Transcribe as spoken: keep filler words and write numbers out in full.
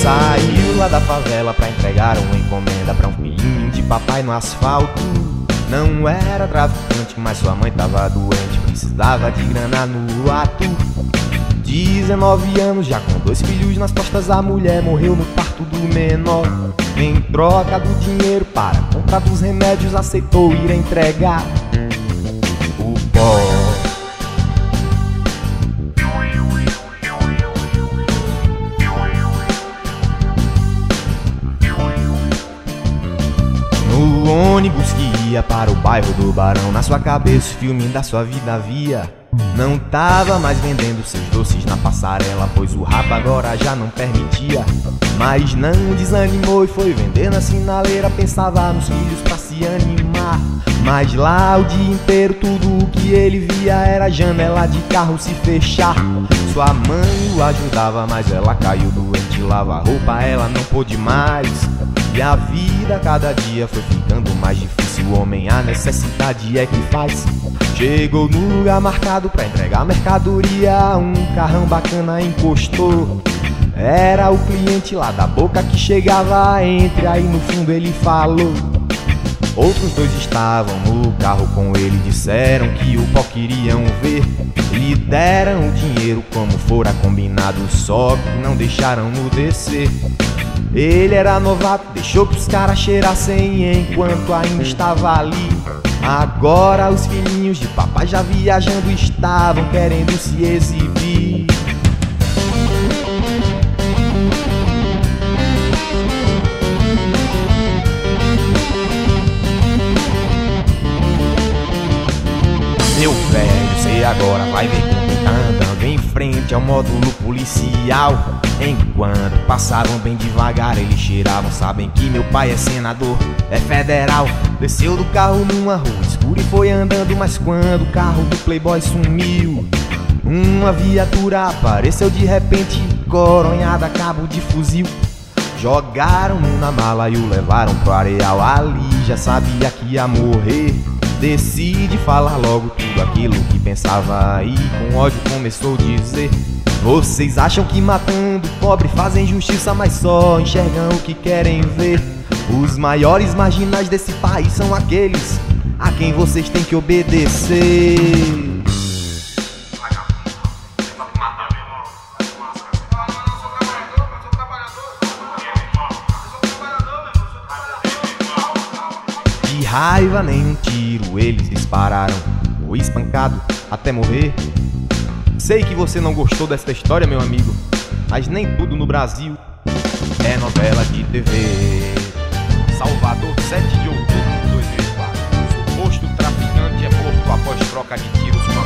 Saiu lá da favela pra entregar uma encomenda pra um filhinho de papai no asfalto. Não era traficante, mas sua mãe tava doente, precisava de grana no ato. dezenove anos, já com dois filhos nas costas, a mulher morreu no parto do menor. Em troca do dinheiro para a compra dos remédios, aceitou ir entregar o pó. No ônibus que ia para o bairro do Barão, na sua cabeça o filme da sua vida havia. Não tava mais vendendo seus doces na passarela, pois o rapa agora já não permitia. Mas não desanimou e foi vender na sinaleira, pensava nos filhos pra se animar. Mas lá o dia inteiro tudo o que ele via era a janela de carro se fechar. Sua mãe o ajudava, mas ela caiu doente, lavar roupa ela não pôde mais. E a vida cada dia foi ficando mais difícil, o homem a necessidade é que faz. Chegou no lugar marcado pra entregar mercadoria, um carrão bacana encostou. Era o cliente lá da boca que chegava entre, aí no fundo ele falou. Outros dois estavam no carro com ele, disseram que o pó queriam ver. Lhe deram o dinheiro como fora combinado, só que não deixaram no descer. Ele era novato, deixou que os caras cheirassem enquanto ainda estava ali. Agora os filhinhos de papai já viajando estavam querendo se exibir. Meu velho, cê agora vai ver como tá andando em frente ao módulo policial. Enquanto passavam bem devagar, eles cheiravam, sabem que meu pai é senador, é federal. Desceu do carro numa rua escura e foi andando, mas quando o carro do playboy sumiu, uma viatura apareceu de repente, coronhada a cabo de fuzil. Jogaram-no na mala e o levaram pro areal, ali já sabia que ia morrer. Decide falar logo tudo aquilo que pensava e com ódio começou a dizer: vocês acham que matando pobre fazem justiça, mas só enxergam o que querem ver. Os maiores marginais desse país são aqueles a quem vocês têm que obedecer. De raiva nenhum tiro eles dispararam, foi espancado até morrer. Sei que você não gostou dessa história, meu amigo, mas nem tudo no Brasil é novela de T V. Salvador, sete de outubro de dois mil e quatro. Suposto traficante é morto após troca de tiros com